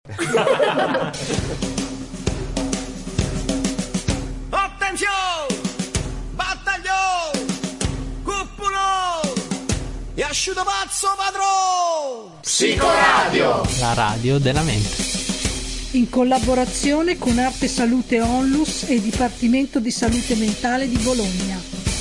Attenzione! Battaglio! Cuppulo! E asciutto pazzo padrone! Psicoradio! La radio della mente. In collaborazione con Arte Salute Onlus e Dipartimento di Salute Mentale di Bologna.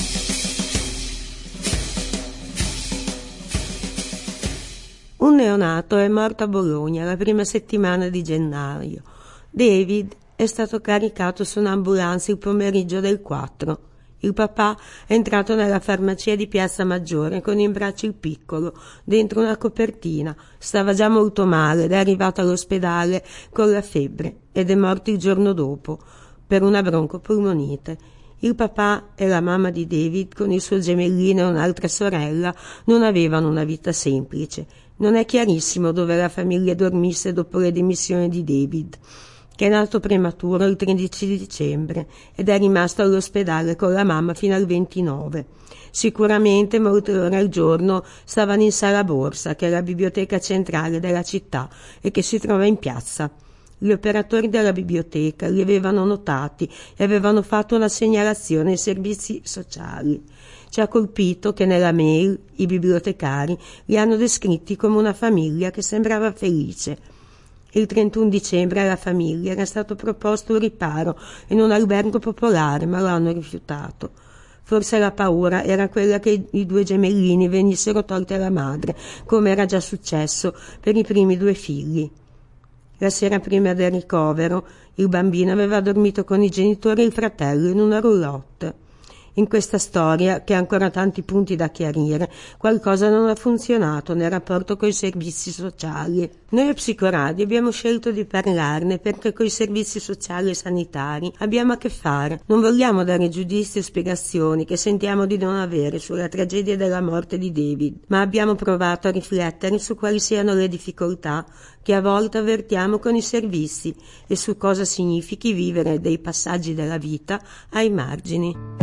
Un neonato è morto a Bologna la prima settimana di gennaio. David è stato caricato su un'ambulanza il pomeriggio del 4. Il papà è entrato nella farmacia di Piazza Maggiore con in braccio il piccolo, dentro una copertina. Stava già molto male ed è arrivato all'ospedale con la febbre ed è morto il giorno dopo per una broncopolmonite. Il papà e la mamma di David, con il suo gemellino e un'altra sorella, non avevano una vita semplice. Non è chiarissimo dove la famiglia dormisse dopo le dimissioni di David, che è nato prematuro il 13 dicembre ed è rimasto all'ospedale con la mamma fino al 29. Sicuramente molte ore al giorno stavano in Sala Borsa, che è la biblioteca centrale della città e che si trova in piazza. Gli operatori della biblioteca li avevano notati e avevano fatto una segnalazione ai servizi sociali. Ci ha colpito che nella mail i bibliotecari li hanno descritti come una famiglia che sembrava felice. Il 31 dicembre alla famiglia era stato proposto un riparo in un albergo popolare, ma lo hanno rifiutato. Forse la paura era quella che i due gemellini venissero tolti alla madre, come era già successo per i primi 2 figli. La sera prima del ricovero, il bambino aveva dormito con i genitori e il fratello in una roulotte. In questa storia, che ha ancora tanti punti da chiarire, qualcosa non ha funzionato nel rapporto coi servizi sociali. Noi a Psicoradio abbiamo scelto di parlarne perché coi servizi sociali e sanitari abbiamo a che fare. Non vogliamo dare giudizi o spiegazioni che sentiamo di non avere sulla tragedia della morte di David, ma abbiamo provato a riflettere su quali siano le difficoltà che a volte avvertiamo con i servizi e su cosa significhi vivere dei passaggi della vita ai margini.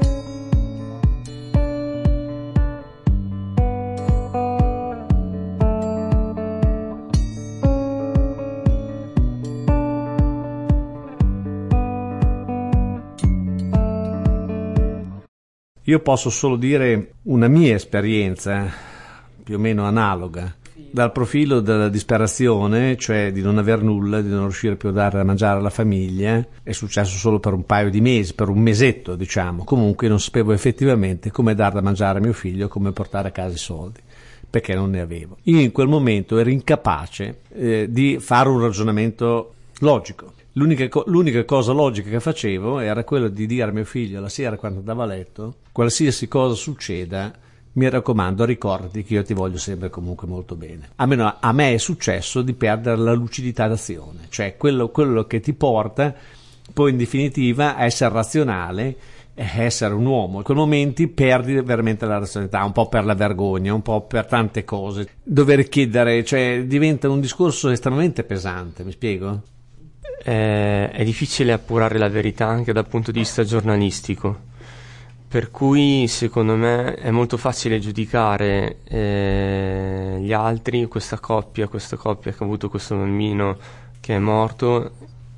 Io posso solo dire una mia esperienza, più o meno analoga, dal profilo della disperazione, cioè di non aver nulla, di non riuscire più a dare da mangiare alla famiglia. È successo solo per un paio di mesi, per un mesetto diciamo. Comunque non sapevo effettivamente come dar da mangiare a mio figlio, come portare a casa i soldi, perché non ne avevo. Io in quel momento ero incapace di fare un ragionamento logico. L'unica cosa logica che facevo era quella di dire a mio figlio la sera quando andava a letto: qualsiasi cosa succeda, mi raccomando, ricordati che io ti voglio sempre comunque molto bene. Almeno a me è successo di perdere la lucidità d'azione, cioè quello che ti porta poi in definitiva a essere razionale, a essere un uomo. In quei momenti perdi veramente la razionalità, un po' per la vergogna, un po' per tante cose. Dover chiedere, cioè diventa un discorso estremamente pesante, mi spiego? È difficile appurare la verità anche dal punto di vista giornalistico, per cui secondo me è molto facile giudicare gli altri, questa coppia che ha avuto questo bambino che è morto,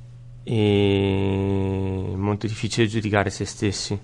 e molto difficile giudicare se stessi.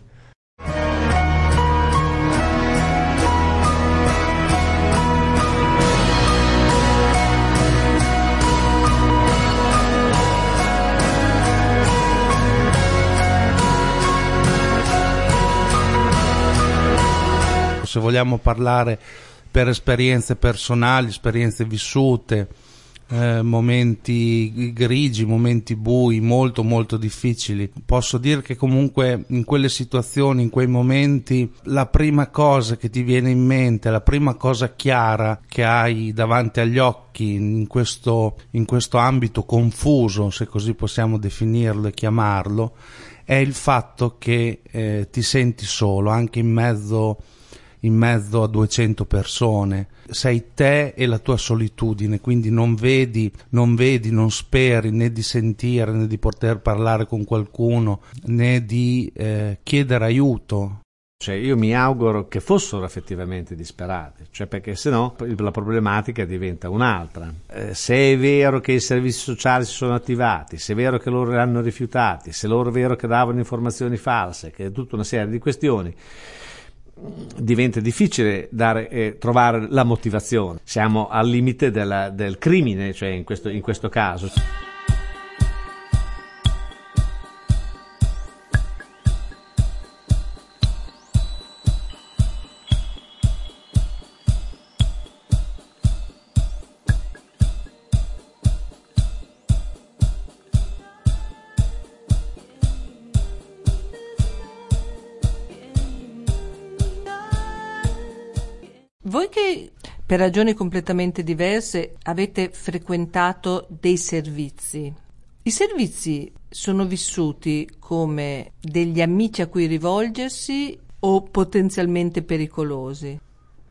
Se vogliamo parlare per esperienze personali, esperienze vissute, momenti grigi, momenti bui, molto molto difficili, posso dire che comunque in quelle situazioni, in quei momenti, la prima cosa che ti viene in mente, la prima cosa chiara che hai davanti agli occhi in questo ambito confuso, se così possiamo definirlo e chiamarlo, è il fatto che ti senti solo, anche in mezzo a 200 persone. Sei te e la tua solitudine, quindi non vedi, non speri né di sentire, né di poter parlare con qualcuno, né di chiedere aiuto. Cioè, io mi auguro che fossero effettivamente disperati, cioè perché sennò la problematica diventa un'altra. Se è vero che i servizi sociali si sono attivati, se è vero che loro li hanno rifiutati, se loro è vero che davano informazioni false, che è tutta una serie di questioni, diventa difficile trovare la motivazione. Siamo al limite del crimine, cioè in questo caso. Voi che per ragioni completamente diverse avete frequentato dei servizi, i servizi sono vissuti come degli amici a cui rivolgersi o potenzialmente pericolosi?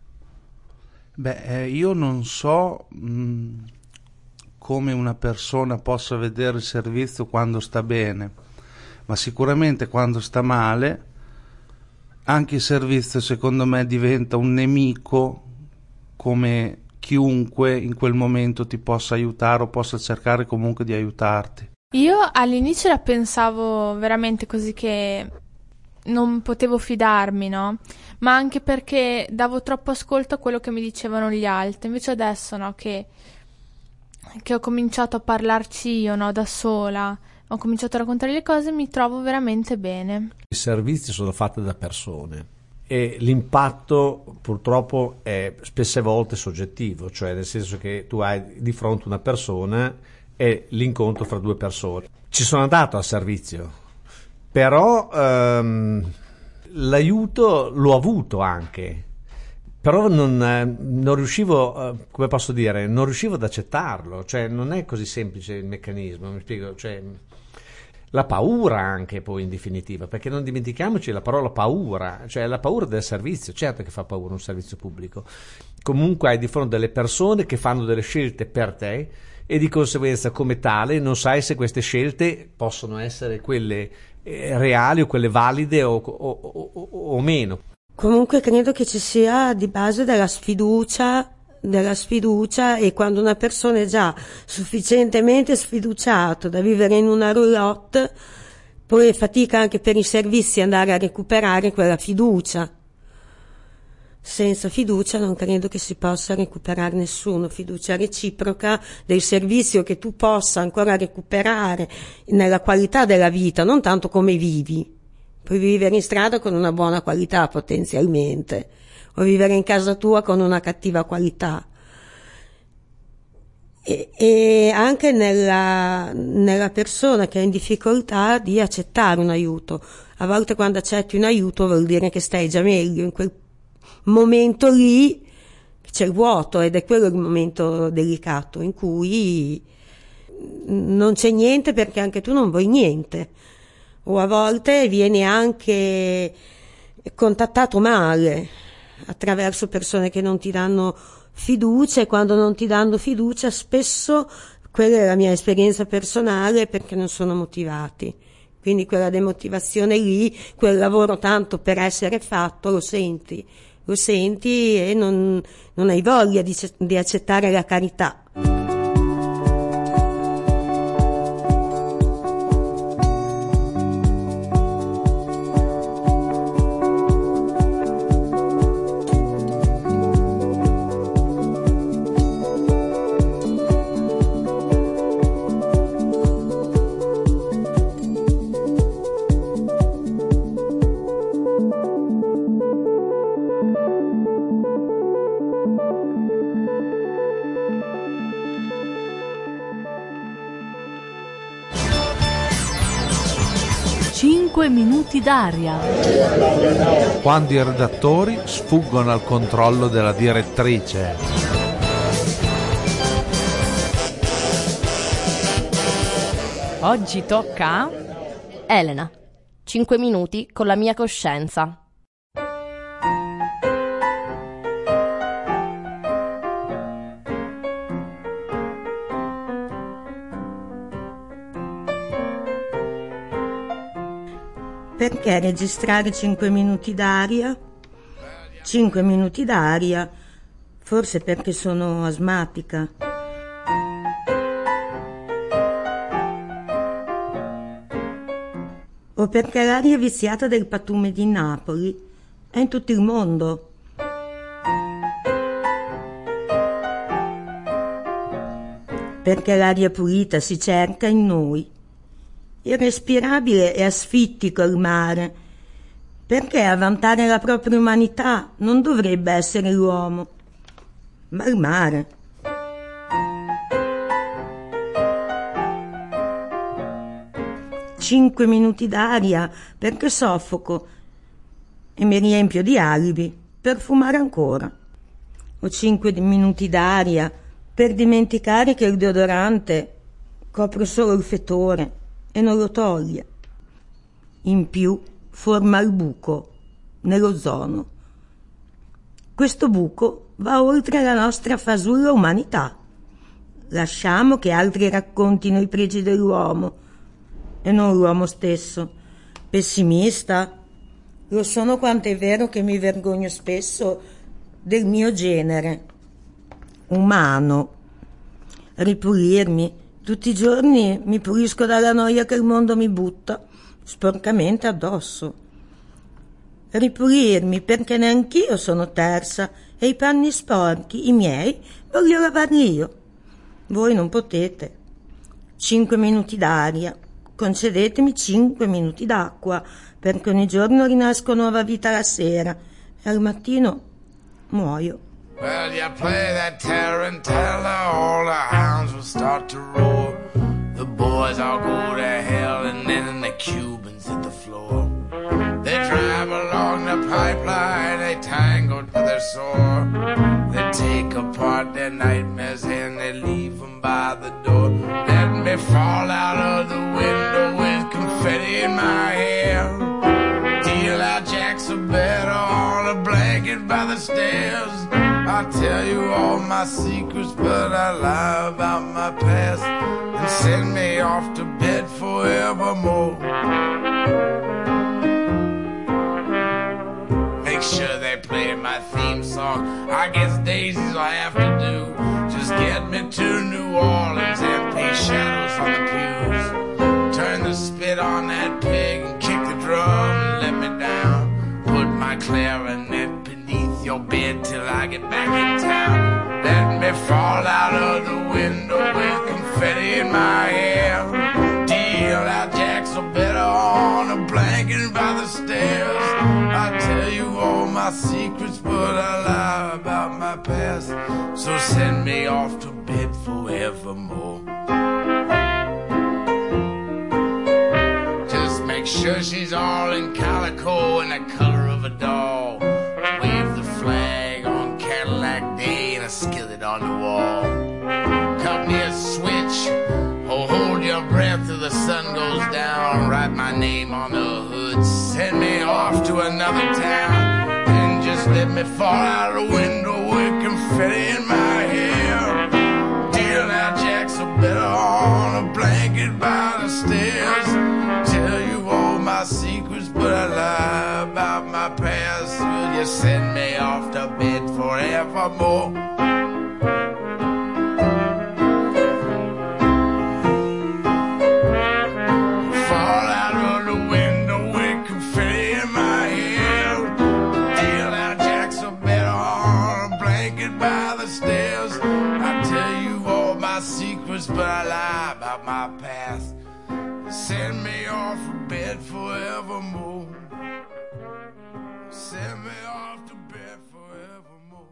Io non so come una persona possa vedere il servizio quando sta bene, ma sicuramente quando sta male anche il servizio secondo me diventa un nemico, come chiunque in quel momento ti possa aiutare o possa cercare comunque di aiutarti. Io all'inizio la pensavo veramente così, che non potevo fidarmi, no? Ma anche perché davo troppo ascolto a quello che mi dicevano gli altri. Invece adesso, no, che ho cominciato a parlarci io, no, da sola, ho cominciato a raccontare le cose, mi trovo veramente bene. I servizi sono fatti da persone e l'impatto purtroppo è spesse volte soggettivo, cioè nel senso che tu hai di fronte una persona e l'incontro fra due persone. Ci sono andato al servizio, però l'aiuto l'ho avuto anche, però non riuscivo, come posso dire, non riuscivo ad accettarlo, cioè non è così semplice il meccanismo, mi spiego, cioè la paura anche poi in definitiva, perché non dimentichiamoci la parola paura, cioè la paura del servizio, certo che fa paura un servizio pubblico, comunque hai di fronte delle persone che fanno delle scelte per te e di conseguenza come tale non sai se queste scelte possono essere quelle reali o quelle valide o meno. Comunque credo che ci sia di base della sfiducia, e quando una persona è già sufficientemente sfiduciato da vivere in una roulotte, poi fatica anche per i servizi andare a recuperare quella fiducia. Senza fiducia non credo che si possa recuperare nessuno, fiducia reciproca del servizio che tu possa ancora recuperare nella qualità della vita, non tanto come vivi. Puoi vivere in strada con una buona qualità potenzialmente, o vivere in casa tua con una cattiva qualità. E anche nella persona che è in difficoltà di accettare un aiuto. A volte quando accetti un aiuto vuol dire che stai già meglio, in quel momento lì c'è il vuoto ed è quello il momento delicato in cui non c'è niente perché anche tu non vuoi niente, o a volte vieni anche contattato male attraverso persone che non ti danno fiducia, e quando non ti danno fiducia spesso, quella è la mia esperienza personale, perché non sono motivati, quindi quella demotivazione lì, quel lavoro tanto per essere fatto lo senti e non hai voglia di accettare la carità. Minuti d'aria. Quando i redattori sfuggono al controllo della direttrice. Oggi tocca a Elena. 5 minuti con la mia coscienza. Perché registrare 5 minuti d'aria? 5 minuti d'aria, forse perché sono asmatica. O perché l'aria viziata del pattume di Napoli è in tutto il mondo. Perché l'aria pulita si cerca in noi. Irrespirabile e asfittico il mare, perché a vantare la propria umanità non dovrebbe essere l'uomo, ma il mare. Cinque minuti d'aria perché soffoco e mi riempio di alibi per fumare ancora. O 5 minuti d'aria per dimenticare che il deodorante copre solo il fetore e non lo toglie. In più forma il buco nell'ozono. Questo buco va oltre la nostra fasulla umanità. Lasciamo che altri raccontino i pregi dell'uomo e non l'uomo stesso. Pessimista? Lo sono, quanto è vero che mi vergogno spesso del mio genere umano. Ripulirmi. Tutti i giorni mi pulisco dalla noia che il mondo mi butta sporcamente addosso. Ripulirmi perché neanch'io sono tersa e i panni sporchi, i miei, voglio lavarli io. Voi non potete. 5 minuti d'aria. Concedetemi 5 minuti d'acqua, perché ogni giorno rinasco nuova vita la sera e al mattino muoio. Well, you play that tarantella, all the hounds will start to roar. The boys all go to hell, and then the Cubans hit the floor. They drive along the pipeline, they tango till they're sore. They take apart their nightmares and they leave them by the door. Let me fall out of the window with confetti in my hair. Deal out jacks of better on a blanket by the stairs. I tell you all my secrets, but I lie about my past and send me off to bed forevermore. Make sure they play my theme song. I guess Daisy's all I have to do. Just get me to New Orleans and paint shadows on the pews. Turn the spit on that pig and kick the drum and let me down. Put my clarinet beneath your bed till I get back in town. Let me fall out of the window with confetti in my hair. Deal out jacks or better on a blanket by the stairs. I tell you all my secrets, but I lie about my past. So send me off to bed forevermore. Just make sure she's all in calico and the color of a doll. Wave the flag on Cadillac Day and a skillet on the wall. Cut me a switch, oh hold your breath till the sun goes down. Write my name on the hood, send me off to another town. And just let me fall out the window with confetti in my hair. Deal out jacks are better on a blanket by the stairs. Tell you all my secrets, but I lie about my past. Will you send me off to bed forevermore? Fall out of the window with confetti in my hair. Deal out jacks are better on a blanket by the stairs. I tell you all my secrets, but I lie about my past. Send me off to bed forevermore. Send me off to bed forevermore.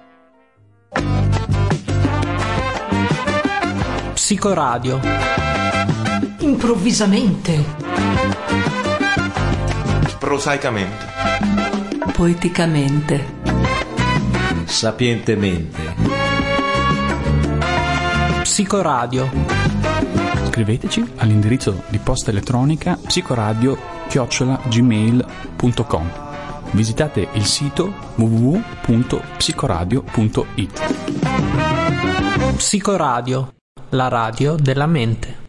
Psicoradio. Improvvisamente. Prosaicamente. Poeticamente. Sapientemente. Psicoradio. Scriveteci all'indirizzo di posta elettronica psicoradio@gmail.com. Visitate il sito www.psicoradio.it. Psicoradio, la radio della mente.